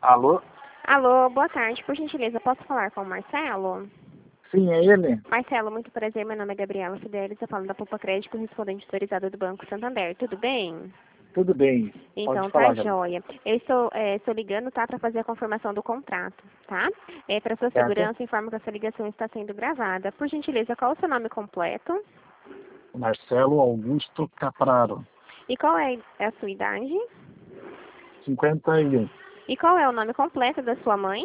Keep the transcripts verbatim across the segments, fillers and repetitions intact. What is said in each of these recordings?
Alô? Alô, boa tarde. Por gentileza, posso falar com o Marcelo? Sim, é ele? Marcelo, muito prazer. Meu nome é Gabriela Fidelis. Eu falo da Poupa Crédito, correspondente autorizada do Banco Santander. Tudo bem? Tudo bem. Pode Então, tá falar, Gabriel. joia. Eu estou, é, estou ligando, tá, para fazer a confirmação do contrato, tá? É, para sua Certo? segurança, informo que essa ligação está sendo gravada. Por gentileza, qual é o seu nome completo? Marcelo Augusto Capraro, E qual é a sua idade? cinquenta e um. E qual é o nome completo da sua mãe?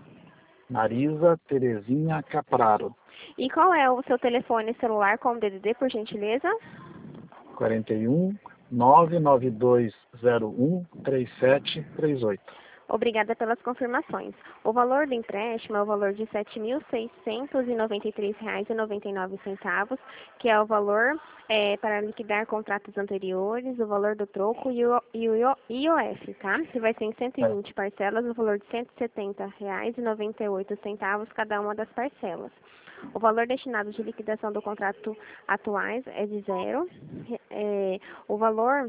Marisa Terezinha Capraro, E qual é o seu telefone celular com o D D D, por gentileza? quarenta e um, nove nove dois zero um, três sete três oito. Obrigada pelas confirmações. O valor do empréstimo é o valor de sete mil seiscentos e noventa e três reais e noventa e nove centavos, que é o valor é, para liquidar contratos anteriores, o valor do troco e o, e o I O F, tá? Que vai ser em cento e Certo. vinte parcelas, o valor de cento e setenta reais e noventa e oito centavos cada uma das parcelas. O valor destinado de liquidação do contrato atuais é de zero. É, o valor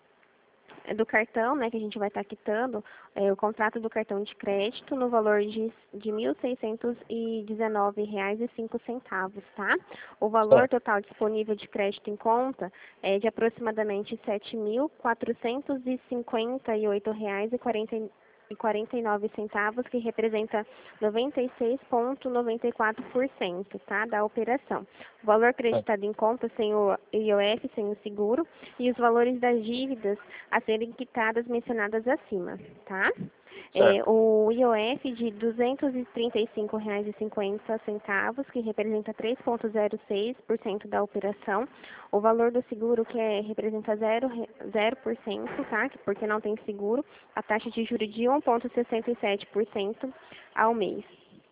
do cartão, né, que a gente vai estar quitando, é, o contrato do cartão de crédito no valor de, de mil seiscentos e dezenove reais e cinco centavos, tá? O valor Certo. total disponível de crédito em conta é de aproximadamente sete mil quatrocentos e cinquenta e oito reais e quarenta e quarenta e nove centavos, que representa noventa e seis vírgula noventa e quatro por cento, tá, da operação. O valor Certo. acreditado em conta sem o I O F, sem o seguro, e os valores das dívidas a serem quitadas mencionadas acima, tá? É, Certo. o I O F de duzentos e trinta e cinco reais e cinquenta centavos, que representa três vírgula zero seis por cento da operação. O valor do seguro, que é, representa zero, zero por cento, tá? Porque não tem seguro. A taxa de juros de um vírgula sessenta e sete por cento ao mês.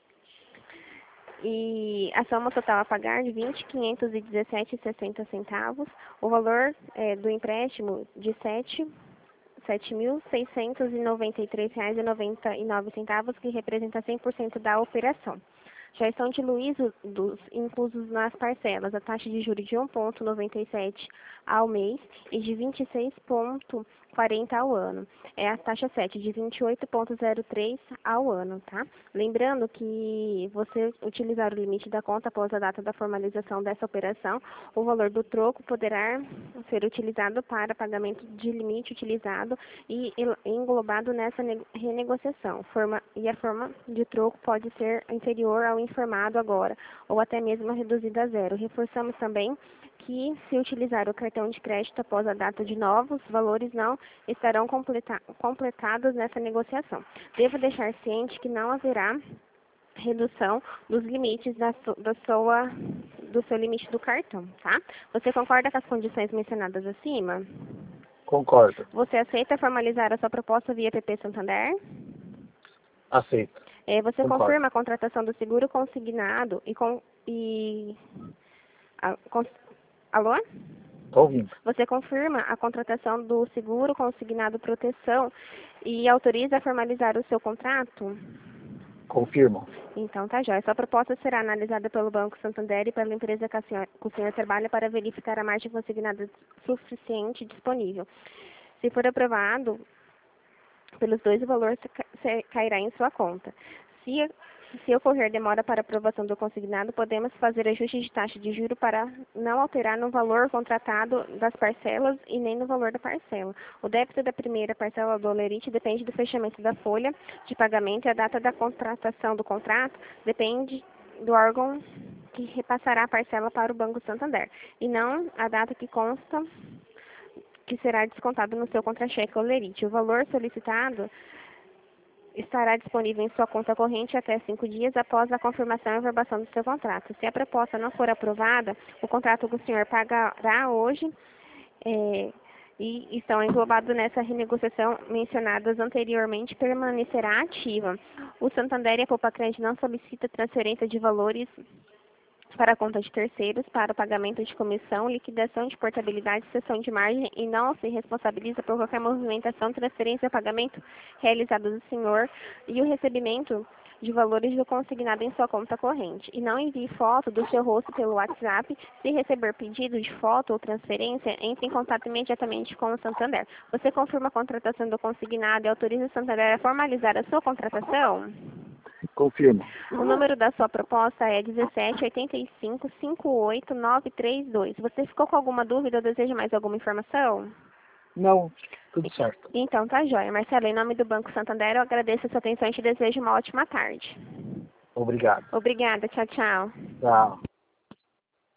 E a soma total a pagar de vinte mil quinhentos e dezessete reais e sessenta centavos. O valor é, do empréstimo de sete sete mil seiscentos e noventa e três reais e noventa e nove centavos, que representa cem por cento da operação. Já estão diluídos dos inclusos nas parcelas a taxa de juros de um vírgula noventa e sete ao mês e de vinte e seis vírgula quarenta ao ano. É a taxa sete de vinte e oito vírgula zero três ao ano, tá? Lembrando que você utilizar o limite da conta após a data da formalização dessa operação, o valor do troco poderá ser utilizado para pagamento de limite utilizado e englobado nessa renegociação. Forma, e a forma de troco pode ser inferior ao informado agora, ou até mesmo reduzida a zero. Reforçamos também que, se utilizar o cartão de crédito após a data de novos valores, não estarão completa completados nessa negociação. Devo deixar ciente que não haverá redução dos limites da, su da sua, do seu limite do cartão, tá? Você concorda com as condições mencionadas acima? Concordo. Você aceita formalizar a sua proposta via P P Santander? Aceito. É, você Concordo. confirma a contratação do seguro consignado e... Com, e a, cons, alô? Estou ouvindo. Você confirma a contratação do seguro consignado proteção e autoriza a formalizar o seu contrato? Confirmo. Então, tá jóia. Sua proposta será analisada pelo Banco Santander e pela empresa que, a senhora, que o senhor trabalha para verificar a margem consignada suficiente disponível. Se for aprovado pelos dois, o valor cairá em sua conta. Se, se ocorrer demora para aprovação do consignado, podemos fazer ajuste de taxa de juro para não alterar no valor contratado das parcelas e nem no valor da parcela. O débito da primeira parcela do Olerite depende do fechamento da folha de pagamento, e a data da contratação do contrato depende do órgão que repassará a parcela para o Banco Santander, e não a data que consta que será descontado no seu contra-cheque Olerite. O valor solicitado estará disponível em sua conta corrente até cinco dias após a confirmação e aprovação do seu contrato. Se a proposta não for aprovada, o contrato que o senhor pagará hoje é, e estão englobados nessa renegociação mencionadas anteriormente permanecerá ativa. O Santander e a Poupa Crédito não solicita transferência de valores para a conta de terceiros, para o pagamento de comissão, liquidação de portabilidade, cessão de margem e não se responsabiliza por qualquer movimentação, transferência ou pagamento realizado do senhor e o recebimento de valores do consignado em sua conta corrente. E não envie foto do seu rosto pelo WhatsApp. Se receber pedido de foto ou transferência, entre em contato imediatamente com o Santander. Você confirma a contratação do consignado e autoriza o Santander a formalizar a sua contratação? Confirmo. O número da sua proposta é dezessete oitenta e cinco, cinquenta e oito, novecentos e trinta e dois. Você ficou com alguma dúvida ou deseja mais alguma informação? Não, tudo certo. Então tá jóia. Marcelo, em nome do Banco Santander, eu agradeço a sua atenção e te desejo uma ótima tarde. Obrigado. Obrigada. Tchau, tchau. Tchau.